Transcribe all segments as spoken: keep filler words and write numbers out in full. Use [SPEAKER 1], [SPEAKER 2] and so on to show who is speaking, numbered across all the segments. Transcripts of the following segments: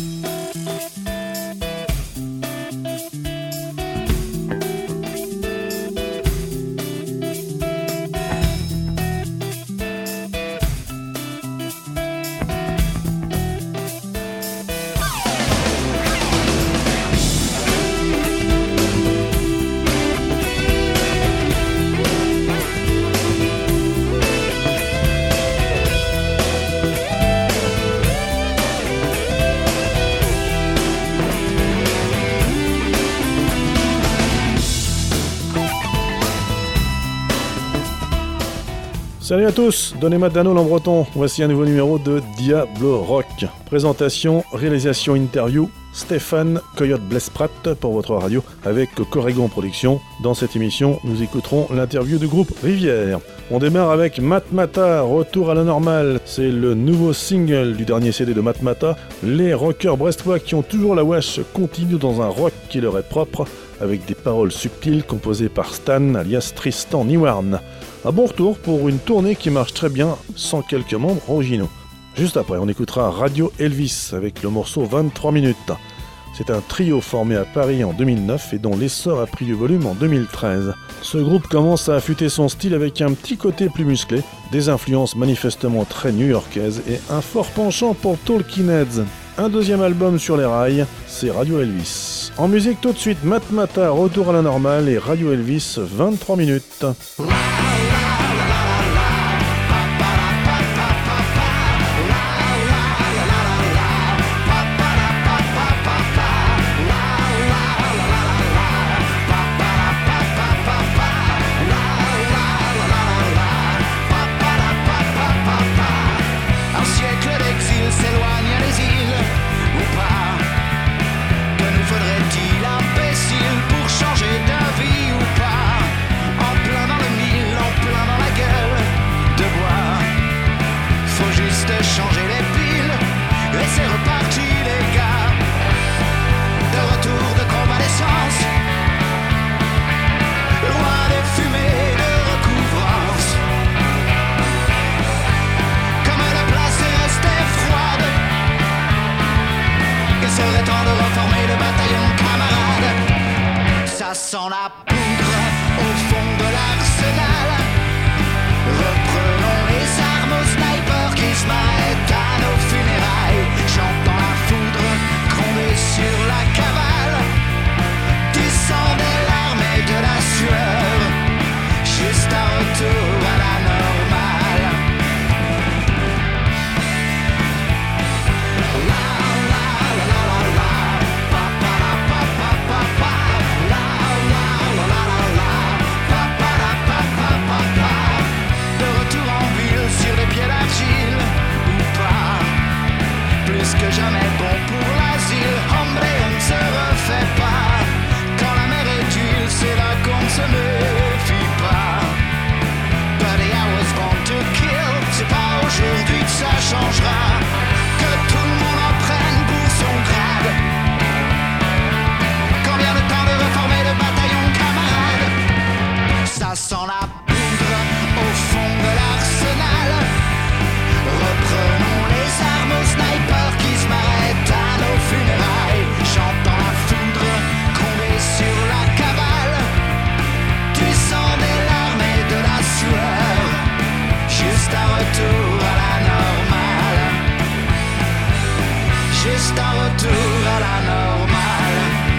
[SPEAKER 1] Salut à tous, donnez-moi Dano Lambreton, voici un nouveau numéro de Diablo Rock. Présentation, réalisation, interview, Stéphane Coyote Blesprat pour votre radio avec Corrigan Productions. Dans cette émission, nous écouterons l'interview du groupe Rivière. On démarre avec Matmata, Retour à la normale. C'est le nouveau single du dernier C D de Matmata. Les rockers brestois qui ont toujours la wesh continuent dans un rock qui leur est propre, avec des paroles subtiles composées par Stan alias Tristan Newarne. Un bon retour pour une tournée qui marche très bien sans quelques membres originaux. Juste après, on écoutera Radio Elvis avec le morceau vingt-trois minutes. C'est un trio formé à Paris en deux mille neuf et dont l'essor a pris du volume en deux mille treize. Ce groupe commence à affûter son style avec un petit côté plus musclé, des influences manifestement très new-yorkaises et un fort penchant pour Talking Heads. Un deuxième album sur les rails, c'est Radio Elvis. En musique tout de suite, Matmata, Retour à la normale et Radio Elvis, vingt-trois minutes.
[SPEAKER 2] Changer les piles et c'est reparti les gars. De retour de convalescence, loin des fumées de recouvrance. Comme la place est restée froide, il serait temps de reformer le bataillon camarade. Ça sent la poudre au fond de l'arsenal. Reprenons les armes aux snipers qui se m'arrêtent à nos funérailles. J'entends la foudre gronder sur la cavale. Du sang, des larmes et de la sueur. Juste un retour à la normale. La la la la la la. Pa pa la pa pa pa pa. La la la la la la. Pa pa la pa pa pa pa. De retour en ville sur des pieds d'argile ou pas. Plus que jamais bon pour l'asile. Hombre, on ne se refait pas. Quand la mer est d'huile, c'est là qu'on ne se méfie pas. Buddy, I was born to kill. C'est pas aujourd'hui que ça changera. Que tout le monde en prenne pour son grade. Quand vient le temps de reformer le bataillon camarade. Ça sent la poudre au fond de l'arsenal. Reprenons les armes aux snipers qui se m'arrêtent à nos funérailles. J'entends la foudre gronder sur la cavale. Du sang, des larmes et de la sueur. Juste un retour à la normale. Juste un retour à la normale.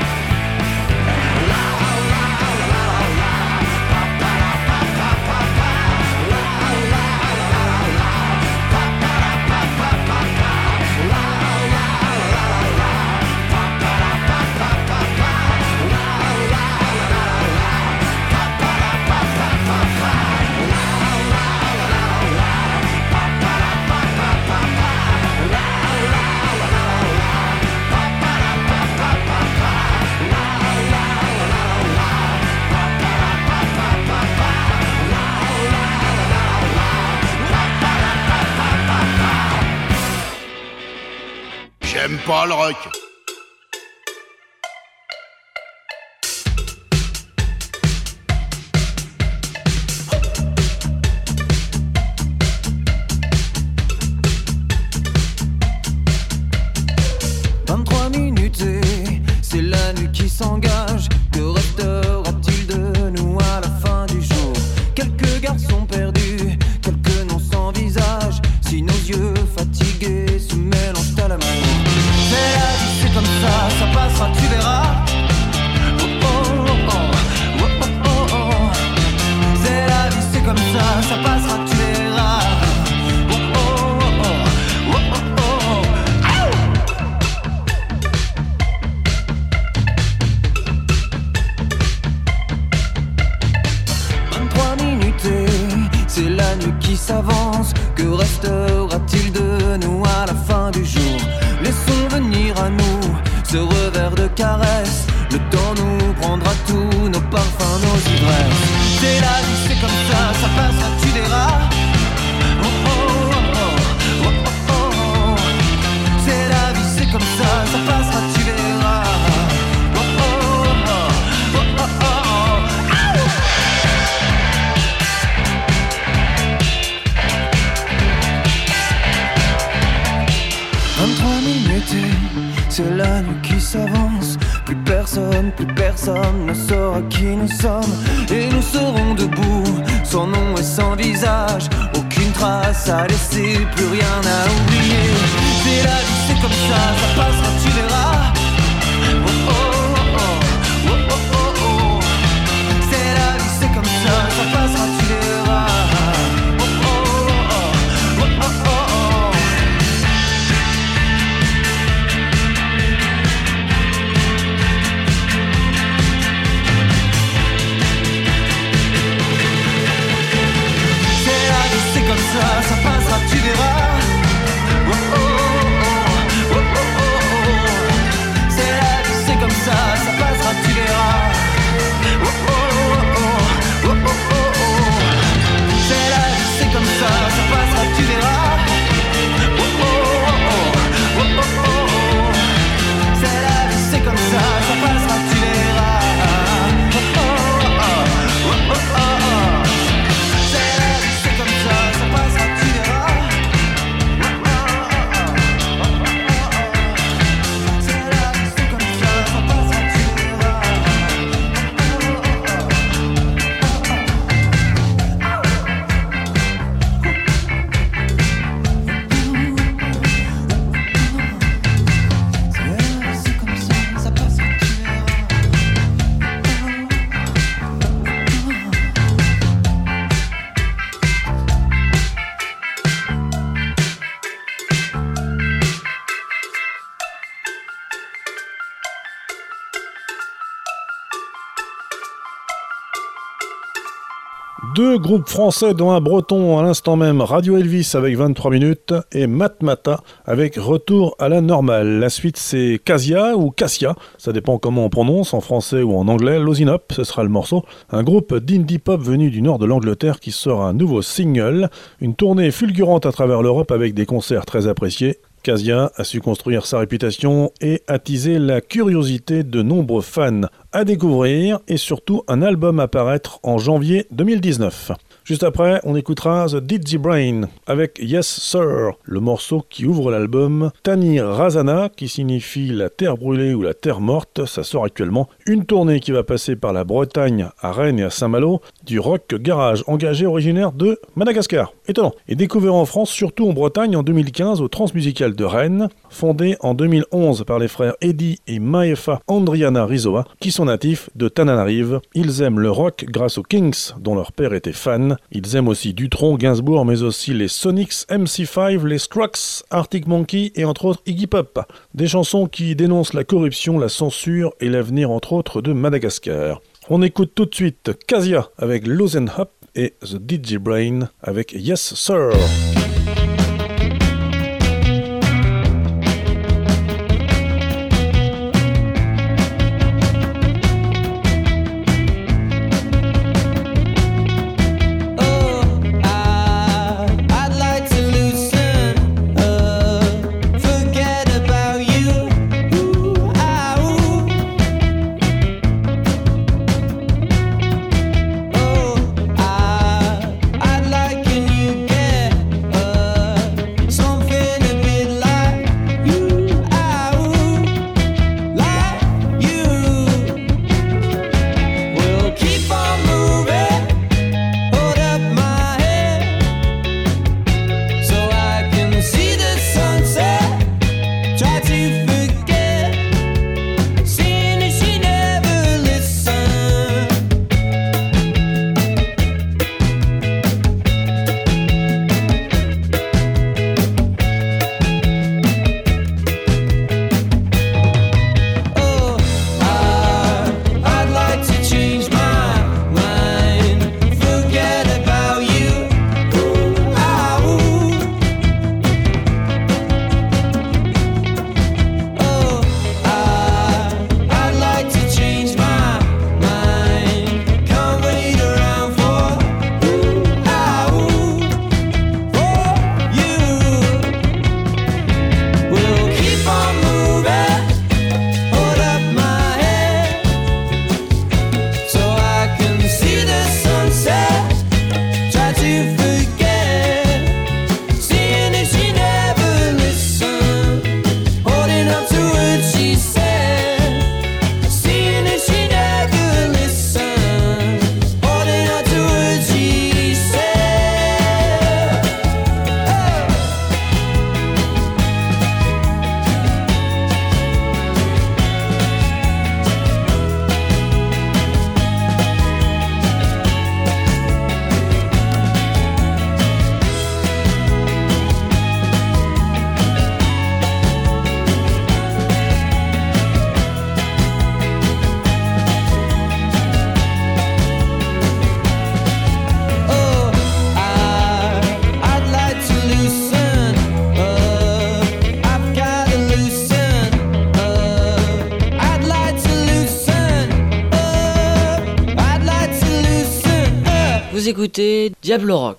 [SPEAKER 2] La la la la la la. Pa pa la pa pa pa pa. La la la la la la. Pa pa la pa pa pa pa. La la la la la la. Pa pa la pa pa pa pa. La la la la la la. Pa pa la pa pa pa pa. La la la la la la. Pa pa la pa pa pa pa. La la la la la la. Pa pa la pa pa pa pa. La la la la la la. Pa pa la pa pa pa pa. La la la la la la. Pa pa la pa pa pa pa.
[SPEAKER 3] J'aime pas le rock.
[SPEAKER 4] Dans la nuit qui s'engage. Que restera-t-il de nous à la fin du jour? Quelques garçons perdus, quelques noms sans visage. Si nos yeux fatigués se mélangent à l'amour. C'est la vie, c'est comme ça, ça passera, tu verras. Oh oh oh oh, oh oh oh oh. C'est la vie, c'est comme ça, ça passera, tu verras. Oh oh oh oh, oh oh oh. vingt-trois minutes et c'est la nuit qui s'avance. Que restera-t-il de nous à la fin du jour? Laissons venir à nous ce revers de caresse. Le temps nous prendra tous nos parfums, nos ivresses. C'est la vie, c'est comme ça, ça passera, tu verras. Oh oh oh oh, oh oh oh. C'est la vie, c'est comme ça, ça passera, tu verras. Oh oh oh oh, oh oh oh. vingt-trois minutes et c'est la nuit qui s'avance. Plus personne, plus personne ne saura qui nous sommes. Et nous serons debout, sans nom et sans visage. Aucune trace à laisser, plus rien à oublier. C'est la vie, c'est comme ça, ça passera, tu verras. Oh oh oh oh, oh oh oh oh. C'est la vie, c'est comme ça, ça passera, tu verras. Oh oh oh oh, oh oh oh oh. Ça, ça passera, tu verras. Oh oh oh, oh oh oh oh. C'est la vie, c'est comme ça, ça passera, tu verras. Oh oh oh, oh oh oh oh. C'est la vie, c'est comme ça, ça passera, tu verras. Oh oh oh, oh oh oh. C'est la vie, c'est comme ça, ça passera, tu verras. Oh oh oh, oh oh oh. C'est la vie, c'est comme ça, ça passera, tu verras. Oh oh oh, oh oh oh. C'est la vie, c'est comme ça, ça passera, tu verras. C'est la vie, c'est comme ça, ça passera, tu verras.
[SPEAKER 1] Deux groupes français dont un breton à l'instant même, Radio Elvis avec vingt-trois minutes et Matmata avec Retour à la normale. La suite c'est Casia ou Cassia, ça dépend comment on prononce, en français ou en anglais. Losing Up, ce sera le morceau. Un groupe d'indie pop venu du nord de l'Angleterre qui sort un nouveau single. Une tournée fulgurante à travers l'Europe avec des concerts très appréciés. Casia a su construire sa réputation et attiser la curiosité de nombreux fans. À découvrir et surtout un album à paraître en janvier deux mille dix-neuf. Juste après, on écoutera The Dizzy Brain avec Yes Sir, le morceau qui ouvre l'album Tani Razana, qui signifie la terre brûlée ou la terre morte. Ça sort actuellement. Une tournée qui va passer par la Bretagne, à Rennes et à Saint-Malo, du rock garage engagé originaire de Madagascar. Étonnant. Et découvert en France, surtout en Bretagne en deux mille quinze au Transmusical de Rennes, fondé en deux mille onze par les frères Eddie et Maefa Andriana Rizoa, qui sont natifs de Tananarive. Ils aiment le rock grâce aux Kings, dont leur père était fan. Ils aiment aussi Dutronc, Gainsbourg, mais aussi les Sonics, M C cinq, les Strokes, Arctic Monkey et entre autres Iggy Pop. Des chansons qui dénoncent la corruption, la censure et l'avenir entre autres de Madagascar. On écoute tout de suite Casia avec Loosen Up et The Dizzy Brain avec Yes Sir.
[SPEAKER 5] I'd like and you get Vous écoutez Diablo Rock.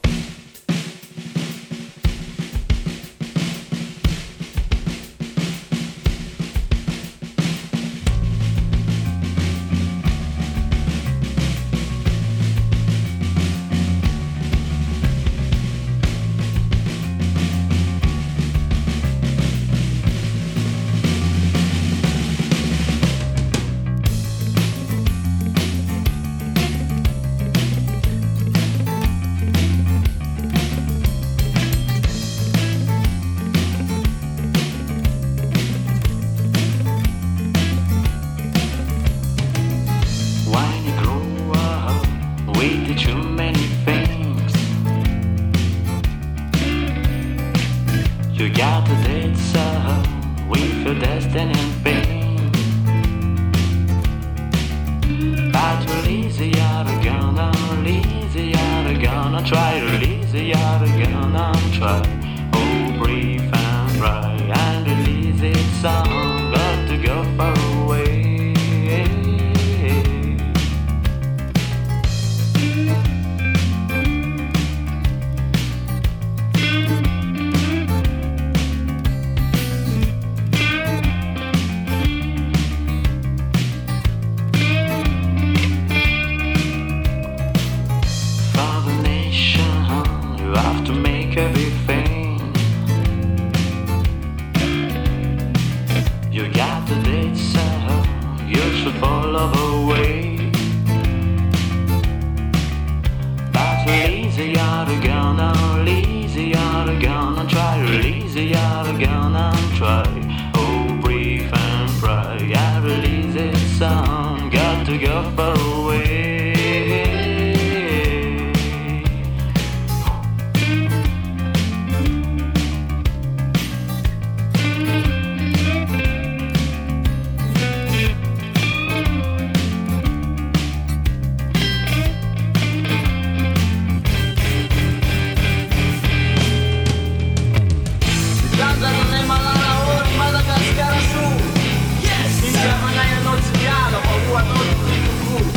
[SPEAKER 2] Madagascar su, yes. Insieme a noi non ci piano, paura non ci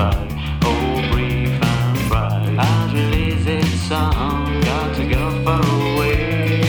[SPEAKER 4] bright. Oh, brief and bright. I release its song, got to go far away.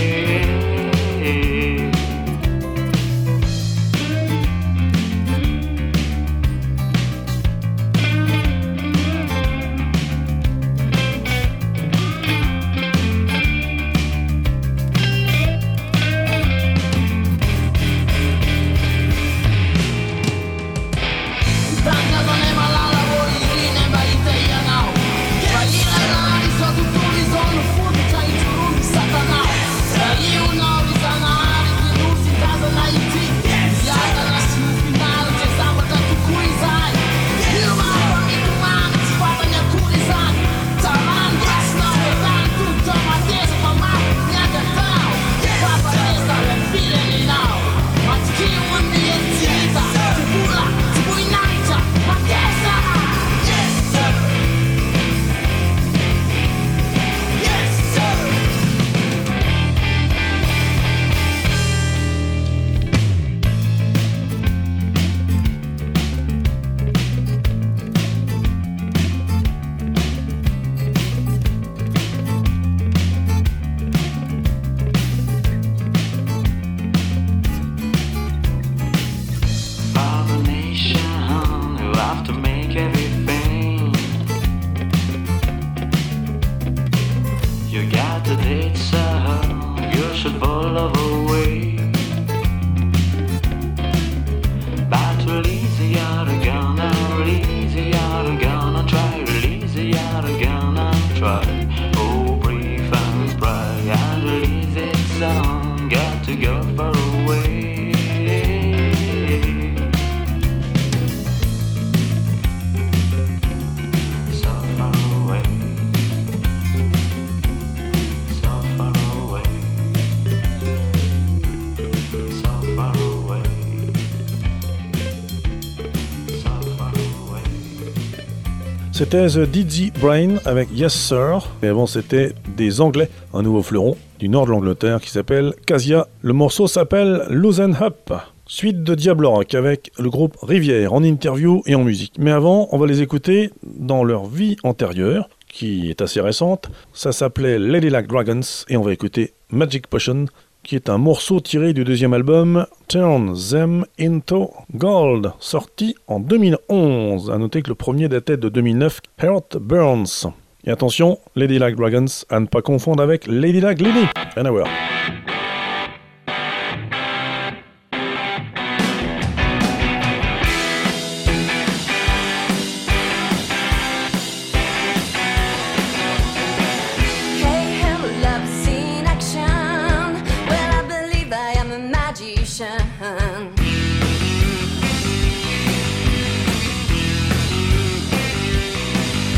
[SPEAKER 1] C'était The Dizzy Brain avec Yes Sir, et avant c'était des Anglais, un nouveau fleuron du nord de l'Angleterre qui s'appelle Casia. Le morceau s'appelle Loosen Up. Suite de Diablo Rock avec le groupe Rivière en interview et en musique. Mais avant, on va les écouter dans leur vie antérieure, qui est assez récente. Ça s'appelait Lady Like Dragons et on va écouter Magic Potion, qui est un morceau tiré du deuxième album Turn Them Into Gold, sorti en deux mille onze. A noter que le premier datait de deux mille neuf, Heart Burns. Et attention, Lady Like Dragons, à ne pas confondre avec Lady Like Lily. Rien à voir.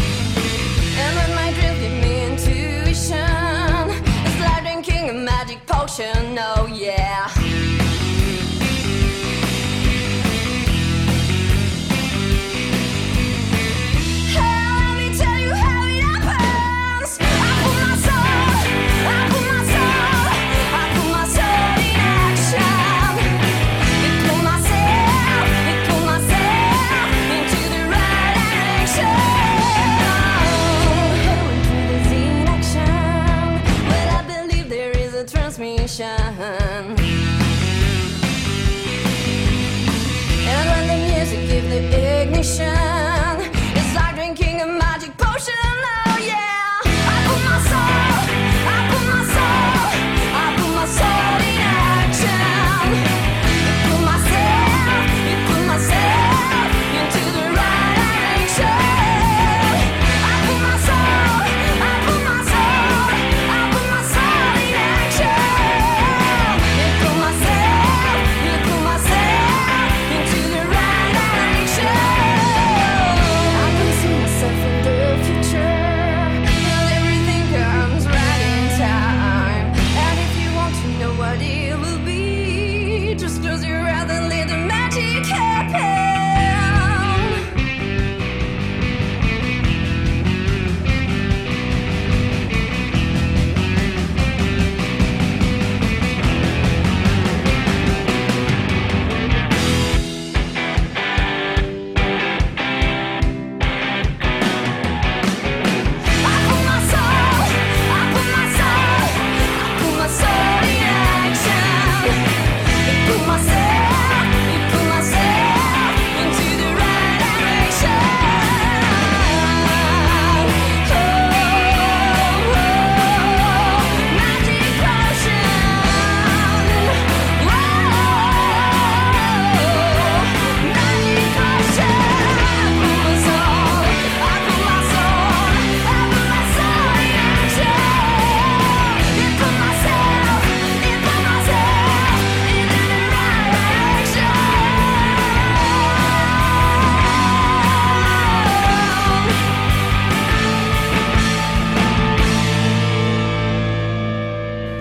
[SPEAKER 6] Magic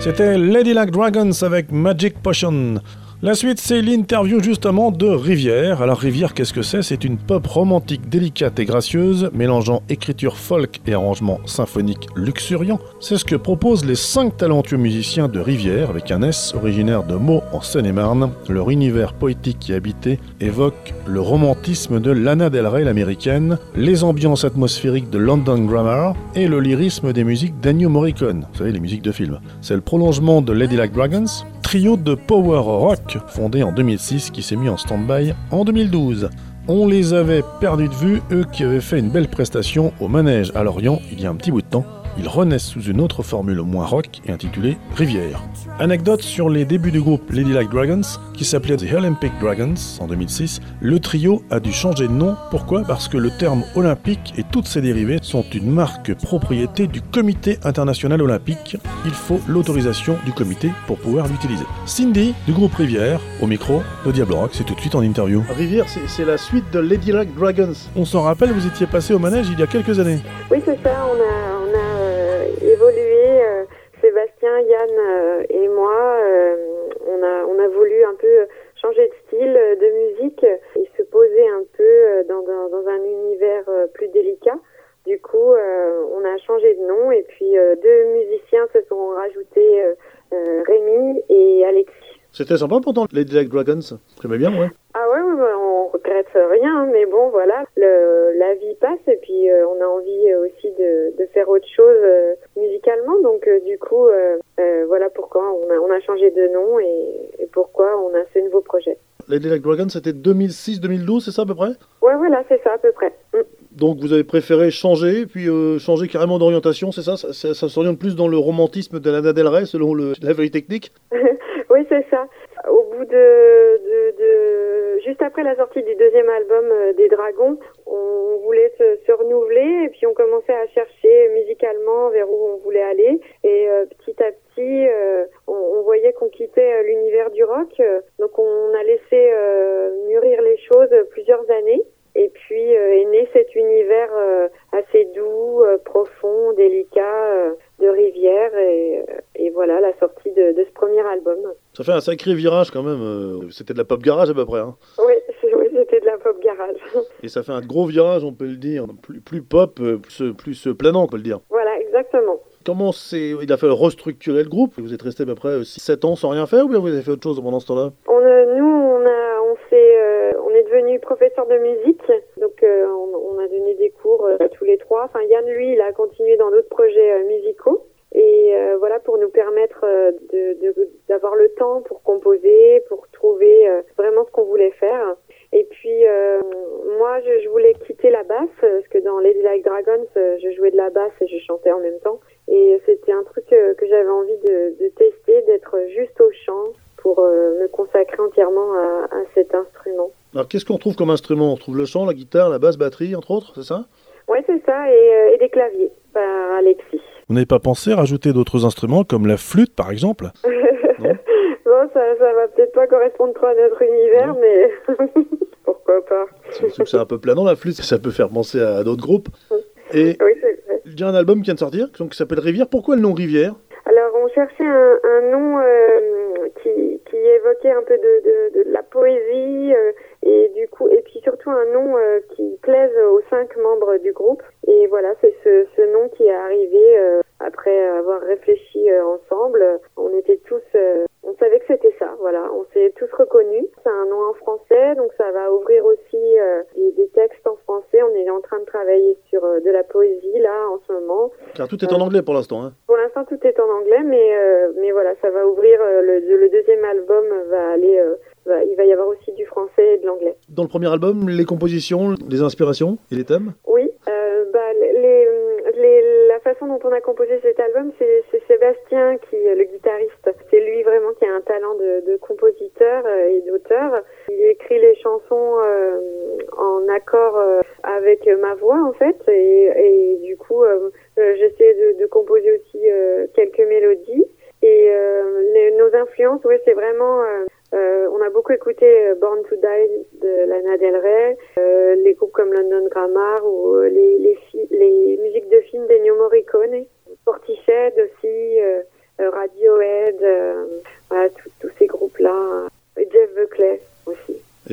[SPEAKER 1] C'était Ladylike Dragons avec Magic Potion. La suite, c'est l'interview justement de Rivière. Alors Rivière, qu'est-ce que c'est ? C'est une pop romantique délicate et gracieuse, mélangeant écriture folk et arrangement symphonique luxuriant. C'est ce que proposent les cinq talentueux musiciens de Rivière, avec un S originaire de Meaux en Seine-et-Marne. Leur univers poétique et habité évoque le romantisme de Lana Del Rey l'américaine, les ambiances atmosphériques de London Grammar et le lyrisme des musiques d'Ennio Morricone, vous savez, les musiques de films. C'est le prolongement de Ladylike Dragons, trio de power rock fondé en deux mille six qui s'est mis en stand-by en deux mille douze. On les avait perdus de vue, eux qui avaient fait une belle prestation au Manège à Lorient il y a un petit bout de temps. Ils renaissent sous une autre formule moins rock et intitulée Rivière. Anecdote sur les débuts du groupe Ladylike Dragons, qui s'appelait The Olympic Dragons en deux mille six. Le trio a dû changer de nom. Pourquoi ? Parce que le terme olympique et toutes ses dérivés sont une marque propriété du Comité international olympique. Il faut l'autorisation du comité pour pouvoir l'utiliser. Cindy, du groupe Rivière, au micro de Diablo Rock, c'est tout de suite en interview.
[SPEAKER 6] Rivière, c'est, c'est la suite de Ladylike Dragons.
[SPEAKER 1] On s'en rappelle, vous étiez passé au Manège il y a quelques années.
[SPEAKER 7] Oui, c'est ça, on a, on a euh, évolué, euh, Sébastien, Yann euh, et moi, euh, on, a, on a voulu un peu changer de style euh, de musique et se poser un peu euh, dans, dans, dans un univers euh, plus délicat. Du coup, euh, on a changé de nom et puis euh, deux musiciens se sont rajoutés, euh, euh, Rémi et Alexis.
[SPEAKER 6] C'était sympa pourtant, Ladylike Dragons. J'aimais bien, ouais.
[SPEAKER 7] Ah ouais, ouais, ouais, on regrette rien, mais bon, voilà, le, la vie passe et puis euh, on a envie aussi de, de faire autre chose euh, musicalement, donc euh, du coup, euh, euh, voilà pourquoi on a, on a changé de nom et, et pourquoi on a ce nouveau projet.
[SPEAKER 6] Ladylike Dragons, c'était deux mille six deux mille douze, c'est ça à peu près ?
[SPEAKER 7] Ouais, voilà, c'est ça à peu près. Mm.
[SPEAKER 6] Donc vous avez préféré changer, puis euh, changer carrément d'orientation, c'est ça, ça, ça, ça s'oriente plus dans le romantisme de Lana Del Rey, selon le, la veille technique ?
[SPEAKER 7] Oui, c'est ça. Au bout de, de, de... Juste après la sortie du deuxième album euh, des Dragons, on voulait se, se renouveler et puis on commençait à chercher musicalement vers où on voulait aller. Et euh, petit à petit, euh, on, on voyait qu'on quittait euh, l'univers du rock. Euh, donc on a laissé euh, mûrir les choses plusieurs années. Et puis euh, est né cet univers euh, assez doux, euh, profond, délicat euh, de Rivière et, et voilà la sortie de, de ce premier album.
[SPEAKER 6] Ça fait un sacré virage quand même, euh, c'était de la pop garage à peu près. Hein.
[SPEAKER 7] Oui, oui, c'était de la pop garage.
[SPEAKER 6] Et ça fait un gros virage, on peut le dire, plus, plus pop, plus, plus planant, on peut le dire.
[SPEAKER 7] Voilà, exactement.
[SPEAKER 6] Comment c'est... Il a fallu restructurer le groupe, vous êtes resté à peu près six sept ans sans rien faire ou bien vous avez fait autre chose pendant ce temps-là ?
[SPEAKER 7] on, euh, Nous, on, a, on, s'est, euh, on est devenus professeurs de musique, donc euh, on, on a donné des cours euh, tous les trois. Enfin, Yann, lui, il a continué dans d'autres projets euh, musicaux. Et euh, voilà, pour nous permettre euh, de, de, d'avoir le temps pour composer, pour trouver euh, vraiment ce qu'on voulait faire. Et puis, euh, moi, je, je voulais quitter la basse, parce que dans Ladylike Dragons, euh, je jouais de la basse et je chantais en même temps. Et c'était un truc euh, que j'avais envie de, de tester, d'être juste au chant, pour euh, me consacrer entièrement à, à cet instrument.
[SPEAKER 6] Alors, qu'est-ce qu'on trouve comme instrument ? On trouve le chant, la guitare, la basse, batterie, entre autres, c'est ça ?
[SPEAKER 7] Oui, c'est ça, et, euh, et des claviers, par Alexis.
[SPEAKER 1] Vous n'avez pas pensé à rajouter d'autres instruments, comme la flûte par exemple ?
[SPEAKER 7] Non, bon, ça, ça va peut-être pas correspondre trop à notre univers, non. Mais pourquoi pas.
[SPEAKER 6] C'est, c'est un peu planant la flûte, ça peut faire penser à d'autres groupes. Et
[SPEAKER 7] oui, c'est vrai.
[SPEAKER 6] Il y a un album qui vient de sortir, donc, qui s'appelle Rivière. Pourquoi le nom Rivière ?
[SPEAKER 7] Alors, on cherchait un, un nom euh, qui, qui évoquait un peu de, de, de la poésie euh, et du coup, et puis surtout un nom euh, qui plaise aux cinq membres du groupe. Et voilà, c'est ce, ce nom qui est arrivé euh, après avoir réfléchi euh, ensemble. On était tous, euh, on savait que c'était ça. Voilà, on s'est tous reconnus. C'est un nom en français, donc ça va ouvrir aussi euh, des, des textes en français. On est en train de travailler sur euh, de la poésie là en ce moment.
[SPEAKER 6] Car tout est en anglais pour l'instant. Hein.
[SPEAKER 7] Pour l'instant, tout est en anglais, mais euh, mais voilà, ça va ouvrir. Euh, le, le deuxième album va aller. Euh, va, il va y avoir aussi du français et de l'anglais.
[SPEAKER 6] Dans le premier album, les compositions, les inspirations et les thèmes.
[SPEAKER 7] Oui, euh, bah les, les la façon dont on a composé cet album, c'est, c'est Sébastien qui est le guitariste. C'est lui vraiment qui a un talent de, de compositeur euh, et d'auteur. Il écrit les chansons euh, en accord euh, avec ma voix en fait, et, et du coup. Euh, Euh, j'essaie de, de composer aussi euh, quelques mélodies et euh, les, nos influences, oui, c'est vraiment. Euh, euh, on a beaucoup écouté Born to Die de Lana Del Rey, euh, les groupes comme London Grammar ou les les, fi- les musiques de films d'Ennio Morricone, Portishead aussi, euh, Radiohead.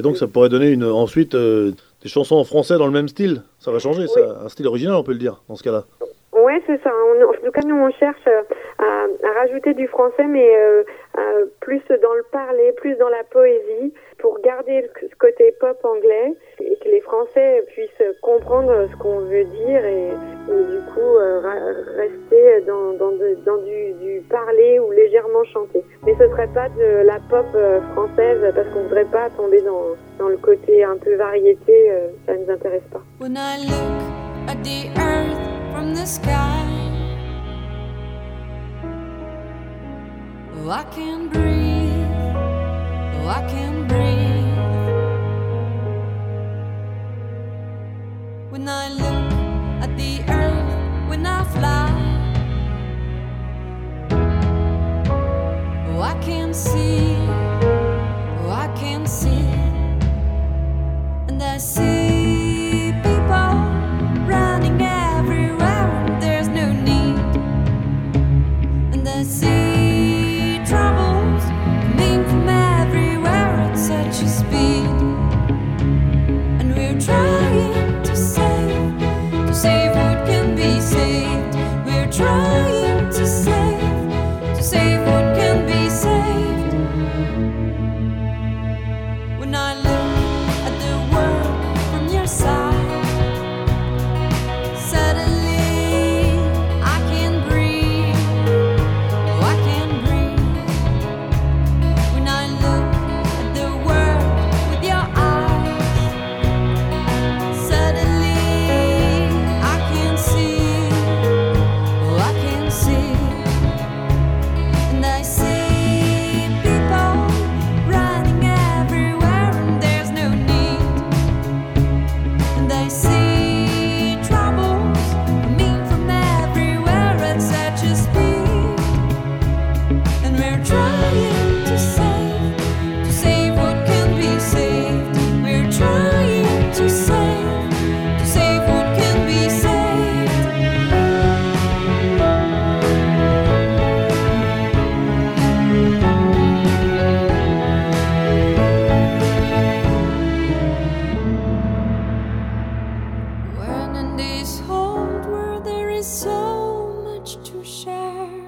[SPEAKER 6] Et donc ça pourrait donner une, ensuite euh, des chansons en français dans le même style. Ça va changer,
[SPEAKER 7] Oui.
[SPEAKER 6] ça, un style original, on peut le dire, dans ce cas-là.
[SPEAKER 7] Ouais, c'est ça. On- en tout cas, nous, on cherche euh, à, à rajouter du français, mais euh, euh, plus dans le parler, plus dans la poésie, pour garder le- ce côté pop anglais et que les Français puissent comprendre ce qu'on veut dire et, et du coup euh, ra- rester dans, dans, de- dans du, du parler ou légèrement chanté. Mais ce serait pas de la pop euh, française parce qu'on voudrait pas tomber dans, dans le côté un peu variété. Euh, ça nous intéresse pas.
[SPEAKER 8] When I look at the earth from the sky, oh, I can breathe, oh, I can breathe. When I look at the earth, when I fly, oh, I can see, oh, I can see, and I see people running everywhere and there's no need, and I see troubles coming from everywhere at such a speed, and we're trying to save, to save what can be saved. We're trying to save, to save what can be saved. When I look at the world from your side, suddenly I can breathe, oh, I can breathe. When I look at the world with your eyes, suddenly I can see, oh, I can see, and I see people running everywhere and there's no need, and I see troubles coming from everywhere at such a speed, and we're trying to save, to save what can be saved. We're trying to save, to save what can be saved. When in this whole world there is so much to share,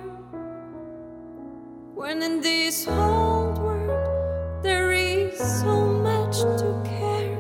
[SPEAKER 8] when in this whole world there is so much to care.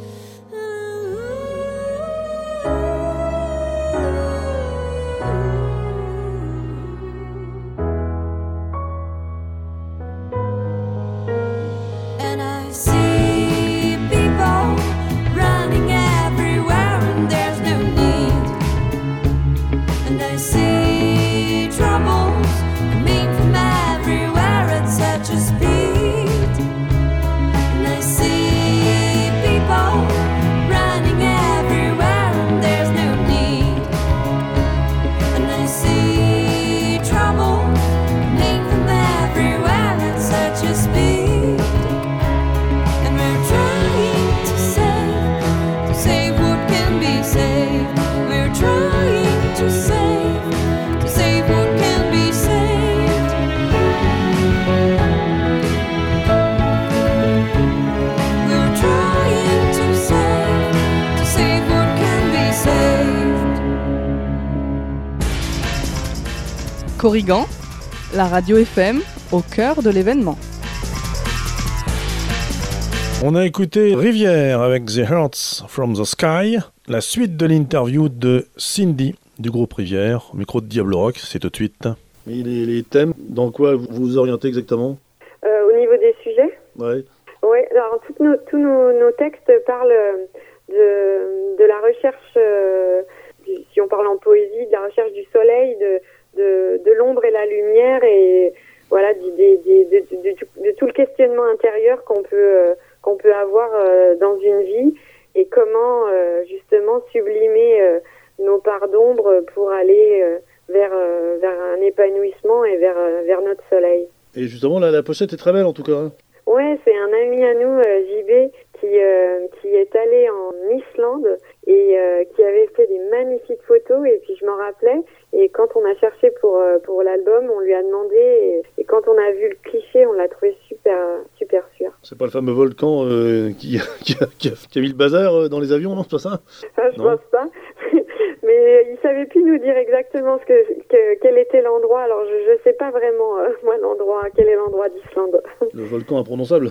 [SPEAKER 8] And I see people running everywhere and there's no need, and I see troubles coming from everywhere at such a speed, and I see people running everywhere and there's no need, and I see troubles coming from everywhere at such a speed, and we're trying to save, to save what can be saved. We're trying to save, to save what can be saved. We're trying to save, to save what can be saved.
[SPEAKER 9] Corrigan, la radio F M au cœur de l'événement.
[SPEAKER 1] On a écouté Rivière avec The Hearts from the Sky, la suite de l'interview de Cindy du groupe Rivière, au micro de Diablo Rock, c'est tout de suite.
[SPEAKER 6] Mais les, les thèmes, dans quoi vous vous orientez exactement?
[SPEAKER 7] Euh, au niveau des sujets,
[SPEAKER 6] Ouais.
[SPEAKER 7] oui, alors toutes nos, tous nos, nos textes parlent euh, de, de la recherche, euh, du- si on parle en poésie, de la recherche du soleil, de, de, de l'ombre et la lumière, et voilà, du- des- des- de, de- de- de tout le questionnement intérieur qu'on peut, euh, qu'on peut avoir euh, dans une vie, et comment euh, justement sublimer euh, nos parts d'ombre pour aller euh, vers, euh, vers un épanouissement et vers, euh, vers notre soleil.
[SPEAKER 6] Et justement, là, la pochette est très belle en tout cas. Hein.
[SPEAKER 7] Ouais, c'est un ami à nous, euh, J B, qui, euh, qui est allé en Islande et euh, qui avait fait des magnifiques photos, et puis je m'en rappelais, et quand on a cherché pour, euh, pour l'album, on lui a demandé, et, et quand on a vu le cliché, on l'a trouvé super, super sûr.
[SPEAKER 6] C'est pas le fameux volcan euh, qui, qui, a, qui, a, qui a mis le bazar euh, dans les avions, non? C'est pas ça?
[SPEAKER 7] Ah, je
[SPEAKER 6] Non.
[SPEAKER 7] pense pas. Mais il savait plus nous dire exactement ce que, que quel était l'endroit. Alors je, je sais pas vraiment euh, moi l'endroit, quel est l'endroit d'Islande.
[SPEAKER 6] Le volcan imprononçable.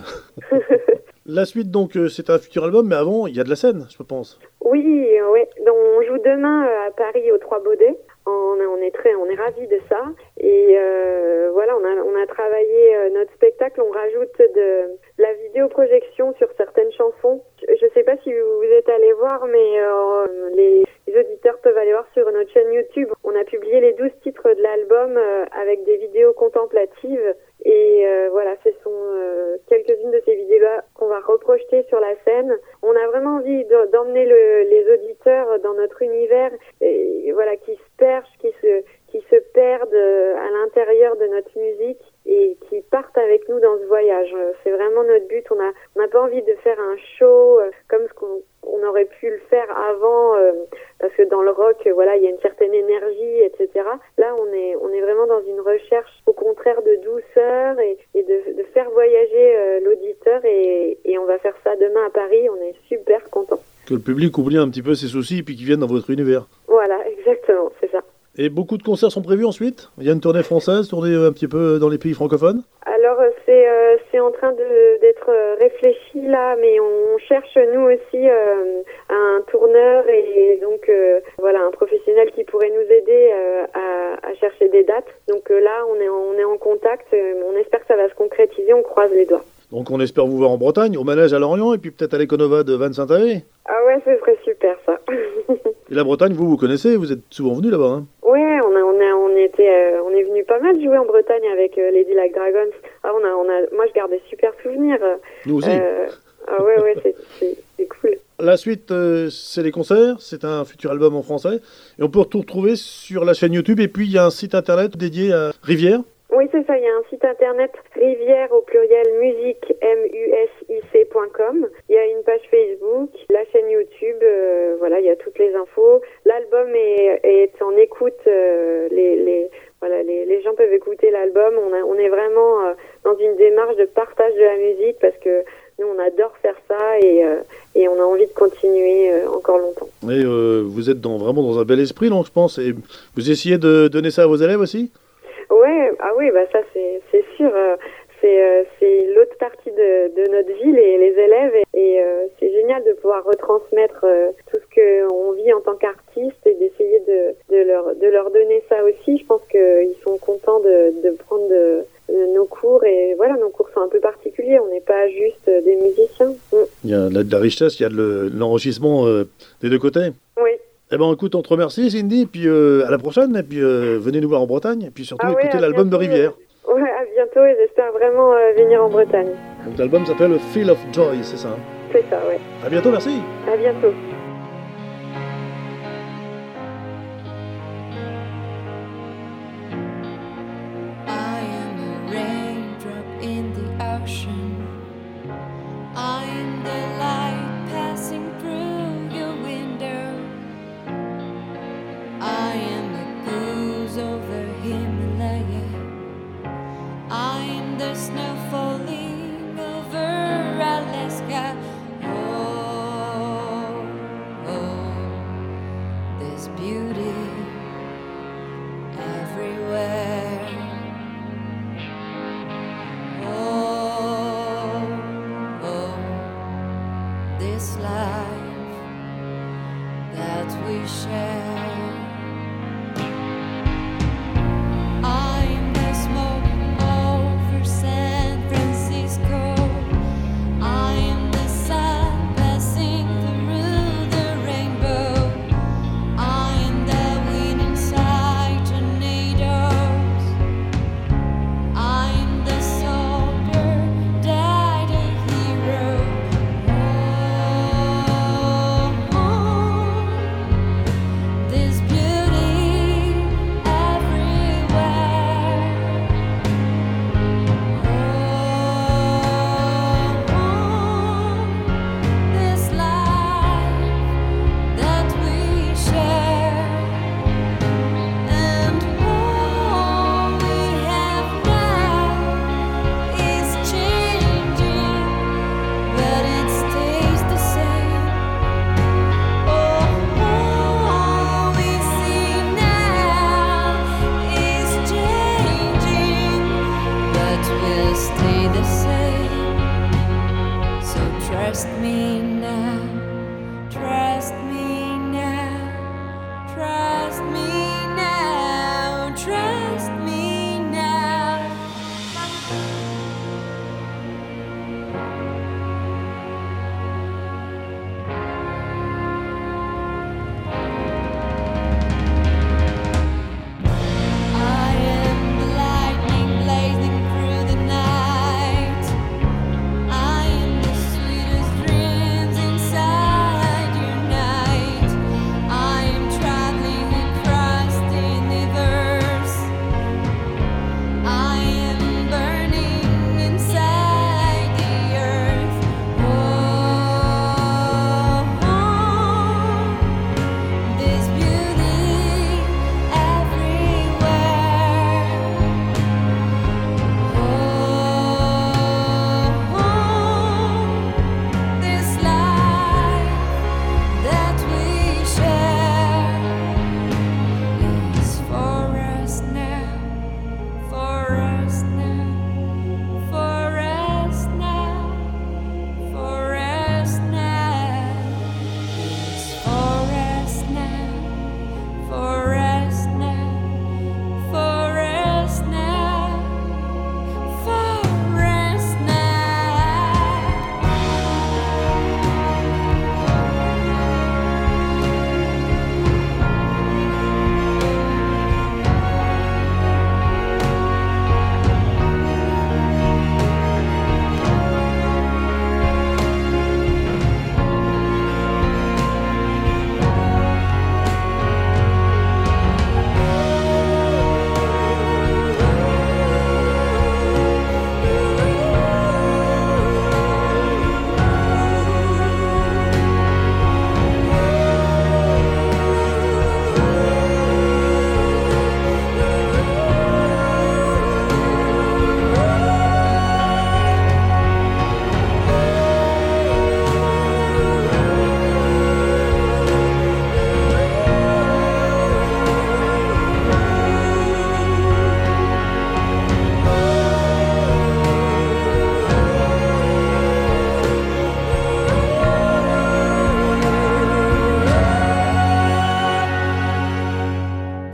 [SPEAKER 6] La suite, donc, euh, c'est un futur album, mais avant, il y a de la scène, je pense.
[SPEAKER 7] Oui, oui. Donc on joue demain euh, à Paris au Trois Baudets. On, on est très, on est ravis de ça. Et euh, voilà, on a, on a travaillé euh, notre spectacle. On rajoute de, de la vidéoprojection sur certaines chansons. Je ne sais pas si vous, vous êtes allés voir, mais euh, les, les auditeurs peuvent aller voir sur notre chaîne YouTube. On a publié les douze titres de l'album euh, avec des vidéos contemplatives. Et euh, voilà, ce sont euh, quelques-unes de ces vidéos-là qu'on va reprojeter sur la scène. On a vraiment envie de, d'emmener le, les auditeurs dans notre univers, et voilà, qui se perchent, qui se, qui se perdent euh, à l'intérieur de notre musique et qui partent avec nous dans ce voyage. C'est vraiment notre but. On a, on n'a pas envie de faire un show euh, comme ce qu'on on aurait pu le faire avant, euh, parce que dans le rock, euh, voilà, il y a une certaine énergie, et cetera. Là, on est, on est vraiment dans une recherche, au contraire, de douceur et, et de, de faire voyager euh, l'auditeur. Et, et on va faire ça demain à Paris. On est super contents.
[SPEAKER 6] Que le public oublie un petit peu ses soucis et puis qu'ils viennent dans votre univers.
[SPEAKER 7] Voilà, exactement, c'est ça.
[SPEAKER 6] Et beaucoup de concerts sont prévus ensuite? Il y a une tournée française, tournée un petit peu dans les pays francophones?
[SPEAKER 7] Alors euh, c'est euh, c'est en train de d'être euh, réfléchi là, mais on cherche nous aussi euh, un tourneur et donc euh, voilà, un professionnel qui pourrait nous aider euh, à, à chercher des dates. Donc euh, là on est en, on est en contact, euh, on espère que ça va se concrétiser, on croise les doigts.
[SPEAKER 6] Donc on espère vous voir en Bretagne, au manège à Lorient et puis peut-être à l'Econova de Vannes-Saint-Avé.
[SPEAKER 7] Ah ouais, ce serait super ça.
[SPEAKER 6] Et la Bretagne, vous vous connaissez, vous êtes souvent venu là-bas, hein?
[SPEAKER 7] Ouais, on a on a on était euh, on est venu pas mal jouer en Bretagne avec euh, Lady Like Dragons. Ah on a on a moi je garde des super souvenirs.
[SPEAKER 6] Nous aussi.
[SPEAKER 7] Euh, ah ouais ouais, c'est c'est c'est cool.
[SPEAKER 6] La suite, euh, c'est les concerts, c'est un futur album en français. Et on peut tout retrouver sur la chaîne YouTube. Et puis, il y a un site internet dédié à Rivière.
[SPEAKER 7] Oui, c'est ça, il y a un site internet rivière au pluriel musique m u s i c point com. Il y a une page Facebook, la chaîne YouTube, euh, voilà, il y a toutes les infos. L'album est, est en écoute, euh, les, les, voilà, les, les gens peuvent écouter l'album. On, a, on est vraiment euh, dans une démarche de partage de la musique parce que nous, on adore faire ça et, euh, et on a envie de continuer euh, encore longtemps.
[SPEAKER 6] Et euh, vous êtes dans, vraiment dans un bel esprit, donc je pense. Et vous essayez de donner ça à vos élèves aussi?
[SPEAKER 7] Ouais, ah oui, bah ça c'est c'est sûr. Euh, c'est euh, c'est l'autre partie de, de notre vie, les, les élèves, et, et euh, c'est génial de pouvoir retransmettre euh, tout ce que on vit en tant qu'artiste et d'essayer de de leur de leur donner ça aussi. Je pense qu'ils sont contents de de prendre de, de nos cours et voilà, nos cours sont un peu particuliers. On n'est pas juste des musiciens. Mm.
[SPEAKER 6] Il y a de la, de la richesse, il y a de, le, de l'enrichissement euh, des deux côtés.
[SPEAKER 7] Oui.
[SPEAKER 6] Eh ben écoute, on te remercie Cindy, puis euh, à la prochaine, et puis euh, venez nous voir en Bretagne, et puis surtout
[SPEAKER 7] Ah ouais,
[SPEAKER 6] écoutez
[SPEAKER 7] à
[SPEAKER 6] l'album
[SPEAKER 7] bientôt,
[SPEAKER 6] de Rivière.
[SPEAKER 7] euh, Ouais, à bientôt et j'espère vraiment euh, venir en Bretagne.
[SPEAKER 6] Donc l'album s'appelle Feel of Joy, c'est ça, hein?
[SPEAKER 7] C'est ça, ouais.
[SPEAKER 6] À bientôt, merci.
[SPEAKER 7] À bientôt.
[SPEAKER 8] I am a raindrop in the ocean. I am the light passing through your window. I am a goose over Himalaya. I am the snow falling over Alaska. Oh, oh, there's beauty everywhere. Oh, oh, this life that we share. I am the smoke over San Francisco. I am the sun passing through the rainbow. I am the wind inside tornadoes. I am the soldier, died a hero. Oh, oh, this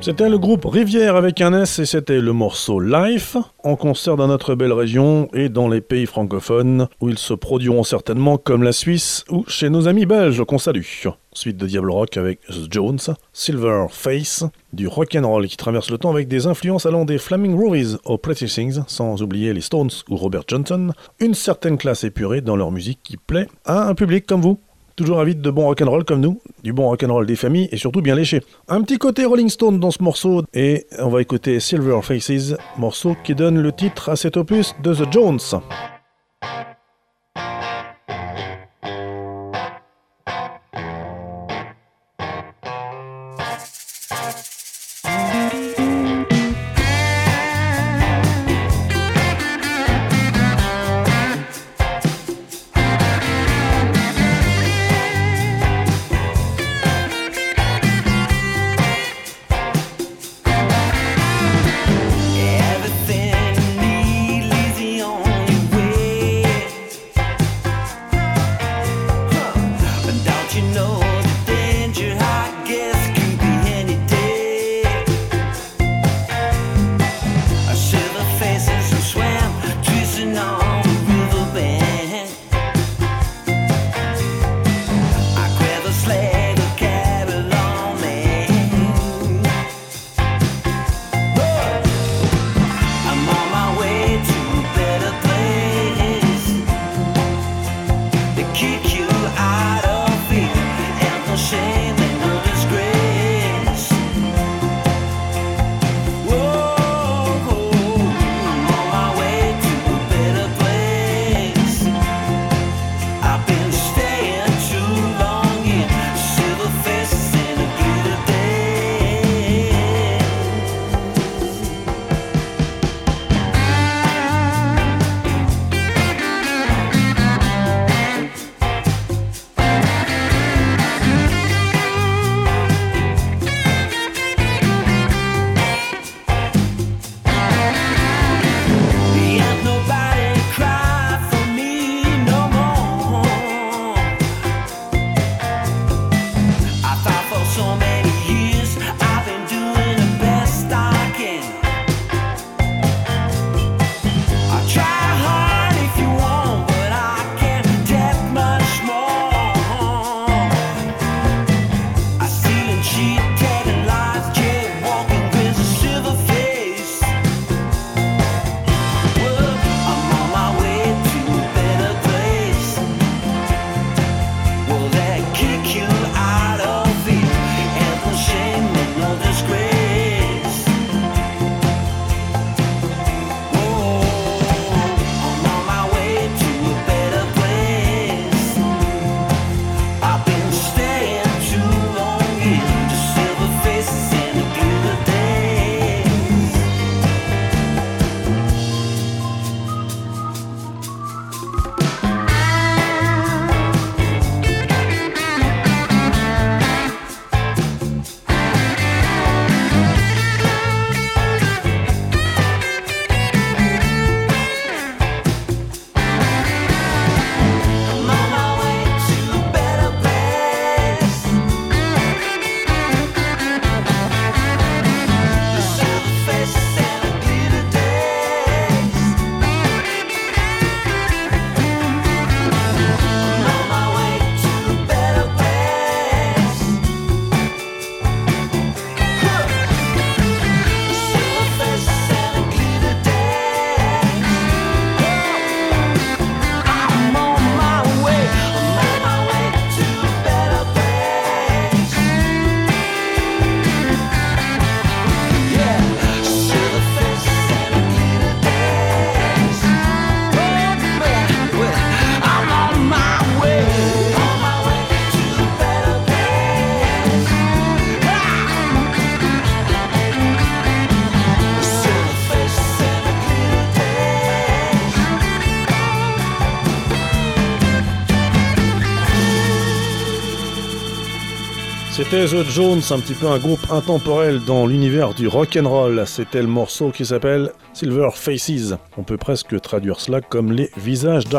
[SPEAKER 1] C'était le groupe Rivière avec un S et c'était le morceau Life, en concert dans notre belle région et dans les pays francophones où ils se produiront certainement comme la Suisse ou chez nos amis belges qu'on salue. Suite de Diablo Rock avec The Jones, Silver Face, du rock'n'roll qui traverse le temps avec des influences allant des Flaming Groovies aux Pretty Things, sans oublier les Stones ou Robert Johnson, une certaine classe épurée dans leur musique qui plaît à un public comme vous. Toujours avide de bon rock'n'roll comme nous, du bon rock'n'roll des familles et surtout bien léché. Un petit côté Rolling Stone dans ce morceau et on va écouter Silver Faces, morceau qui donne le titre à cet opus de The Jones.
[SPEAKER 4] Everything neatly on
[SPEAKER 1] C'était The Jones, un petit peu un groupe intemporel dans l'univers du rock'n'roll. C'était le morceau qui s'appelle Silver Faces. On peut presque traduire cela comme les visages d'argent.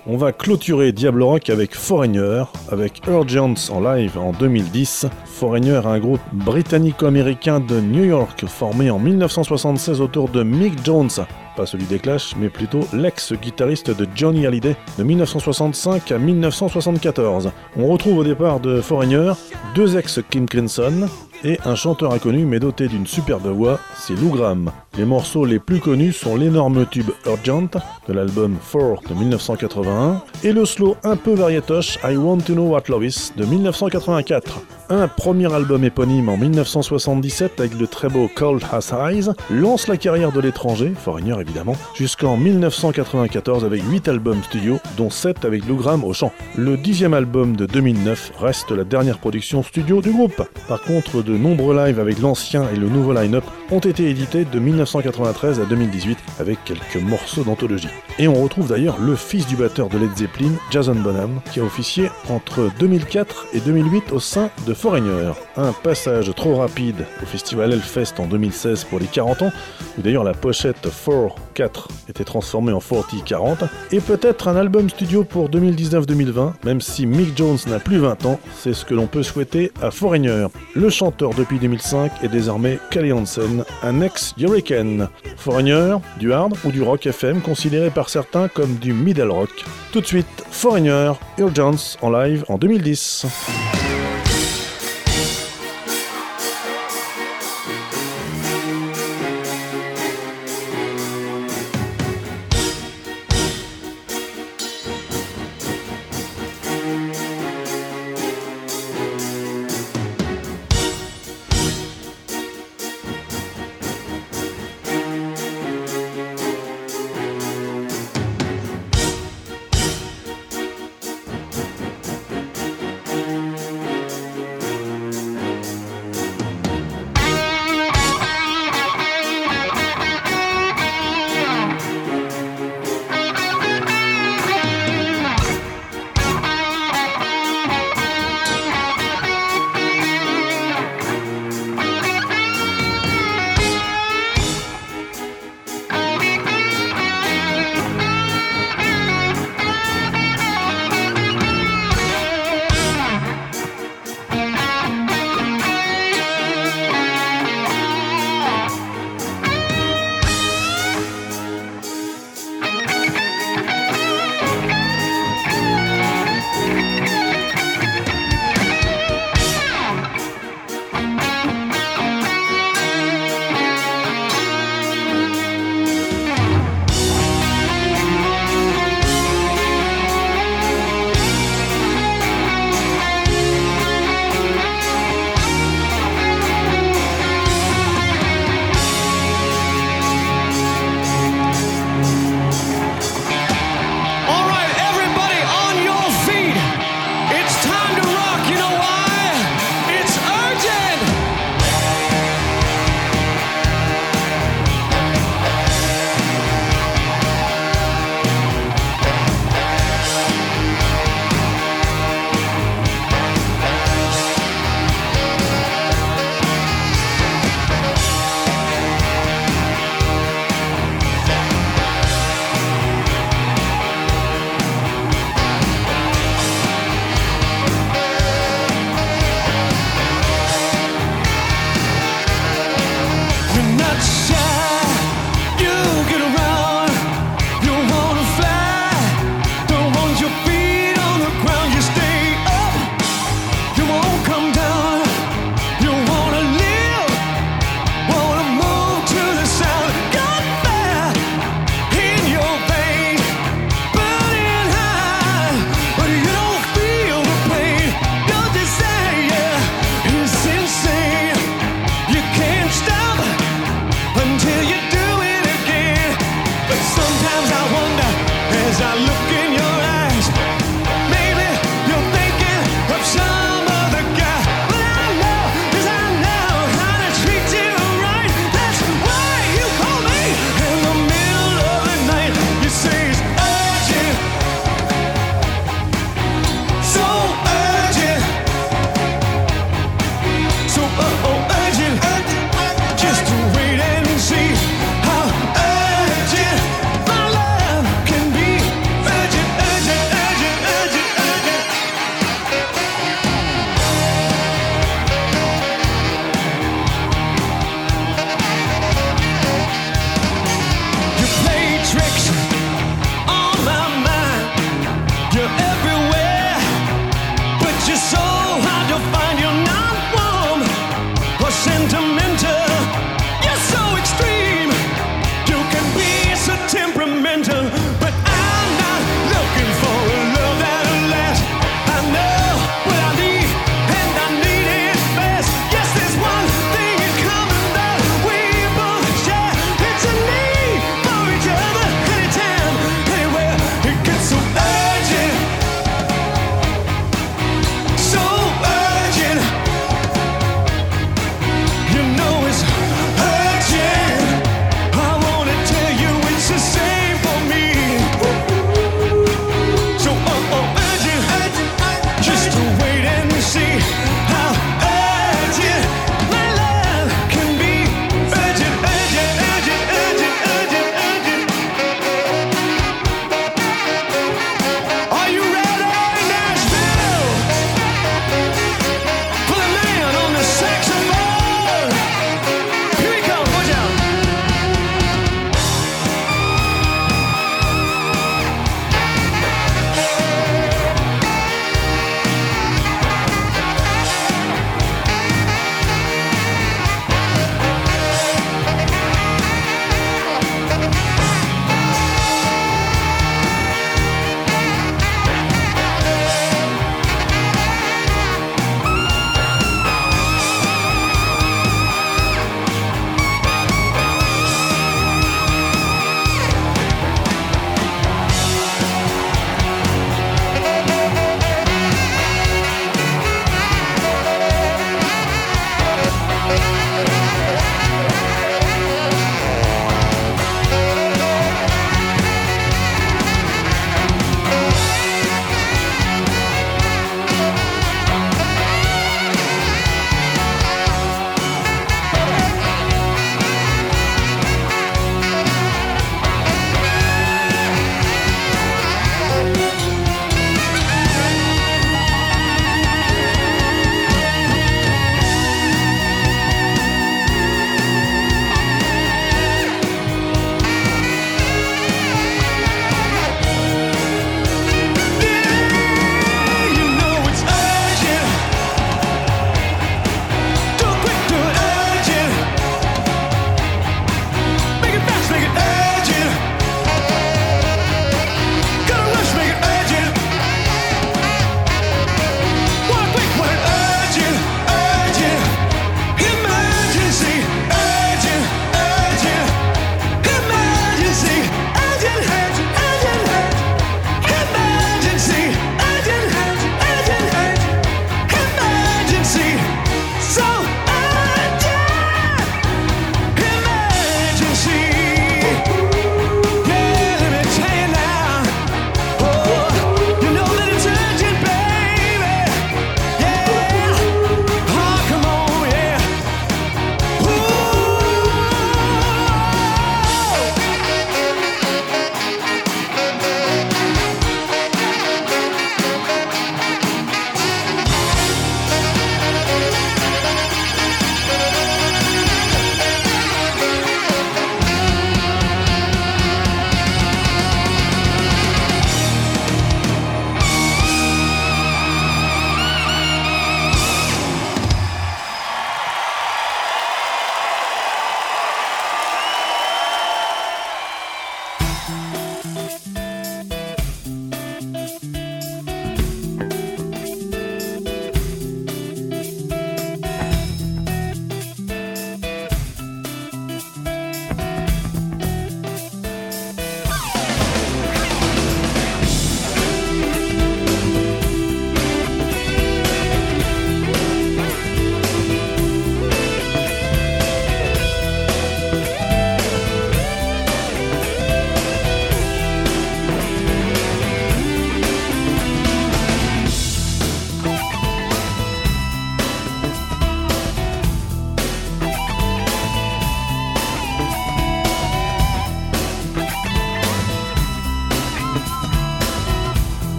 [SPEAKER 1] On va clôturer Diablo Rock avec Foreigner, avec Urgence en live en deux mille dix. Foreigner, un groupe britannico-américain de New York formé en mille neuf cent soixante-seize autour de Mick Jones. Pas celui des Clash, mais plutôt l'ex-guitariste de Johnny Hallyday de mille neuf cent soixante-cinq à mille neuf cent soixante-quatorze. On retrouve au départ de Foreigner deux ex-King Crimson et un chanteur inconnu mais doté d'une superbe voix, c'est Lou Gramm. Les morceaux les plus connus sont l'énorme tube Urgent de l'album four de mille neuf cent quatre-vingt-un et le slow un peu variétoche I Want to Know What Love Is de mille neuf cent quatre-vingt-quatre. Un premier album éponyme en mille neuf cent soixante-dix-sept avec le très beau Cold As Eyes lance la carrière de l'étranger, Foreigner évidemment, jusqu'en mille neuf cent quatre-vingt-quatorze avec huit albums studio, dont sept avec Lou Gramm au chant. Le dixième album de deux mille neuf reste la dernière production studio du groupe. Par contre, de nombreux lives avec l'ancien et le nouveau line-up ont été édités de mille neuf cent quatre-vingt-treize à deux mille dix-huit avec quelques morceaux d'anthologie. Et on retrouve d'ailleurs le fils du batteur de Led Zeppelin, Jason Bonham, qui a officié entre deux mille quatre et deux mille huit au sein de Foreigner. Un passage trop rapide au festival Hellfest en deux mille seize pour les quarante ans, où d'ailleurs la pochette four quatre était transformée en forty quarante, et peut-être un album studio pour deux mille dix-neuf deux mille vingt, même si Mick Jones n'a plus vingt ans, c'est ce que l'on peut souhaiter à Foreigner. Le chanteur depuis deux mille cinq est désormais Kelly Hansen, un ex-Hurricane. Foreigner, du hard ou du rock F M considéré par certains comme du middle rock. Tout de suite, Foreigner, Urgence en live en deux mille dix.
[SPEAKER 8] Thank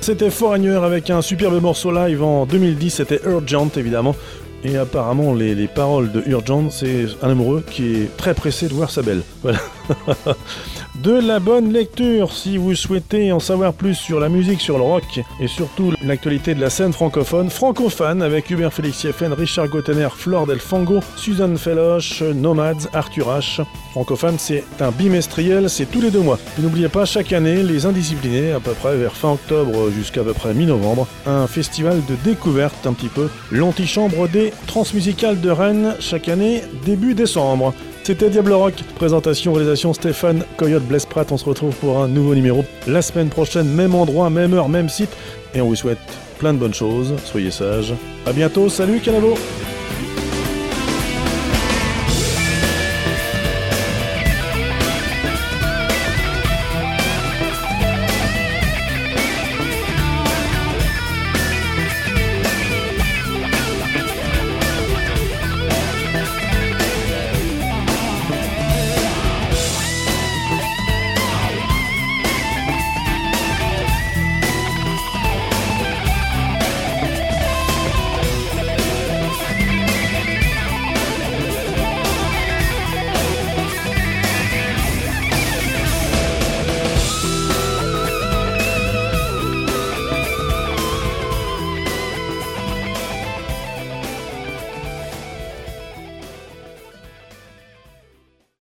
[SPEAKER 1] c'était Foreigner avec un superbe morceau live en deux mille dix, c'était Urgent évidemment. Et apparemment, les, les paroles de Urgent, c'est un amoureux qui est très pressé de voir sa belle. Voilà. De la bonne lecture, si vous souhaitez en savoir plus sur la musique, sur le rock, et surtout l'actualité de la scène francophone, Francophane avec Hubert Félix Sieffen, Richard Gottener, Flore Del Fango, Suzanne Feloche, Nomads, Arthur H. Francophane, c'est un bimestriel, c'est tous les deux mois. Et n'oubliez pas, chaque année, les Indisciplinés, à peu près vers fin octobre jusqu'à peu près mi-novembre, un festival de découverte un petit peu, l'antichambre des Transmusicales de Rennes, chaque année, début décembre. C'était Diable Rock, présentation, réalisation Stéphane Coyote Blaise Pratt. On se retrouve pour un nouveau numéro la semaine prochaine, même endroit, même heure, même site. Et on vous souhaite plein de bonnes choses, soyez sages. A bientôt, salut Canavo!